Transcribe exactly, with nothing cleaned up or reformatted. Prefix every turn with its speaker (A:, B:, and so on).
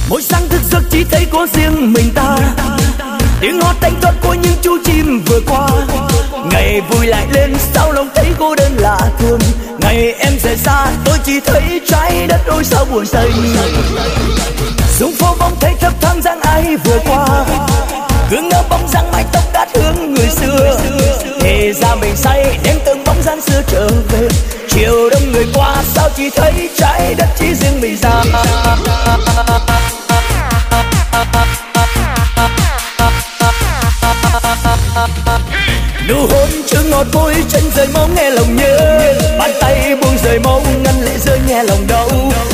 A: Mỗi sáng thức giấc chỉ thấy có riêng mình ta, tiếng hót đánh thoát của những chú chim vừa qua. Ngày vui lại lên sao lòng thấy cô đơn lạ thường, ngày em rời xa tôi chỉ thấy trái đất ôi sao buồn tênh. Xuống phố bóng thấy thấp thoáng dáng ai vừa qua, gương ngỡ bóng dáng mái tóc đắt hướng người xưa. Thì ra mình say đem từng bóng dáng xưa trở về, chiều đông người qua sao chỉ thấy trái đất chỉ riêng mình ra. Nụ hôn chưa ngọt môi chân rời máu nghe lòng nhớ, bàn tay buông rời máu ngăn lệ rơi nghe lòng đau.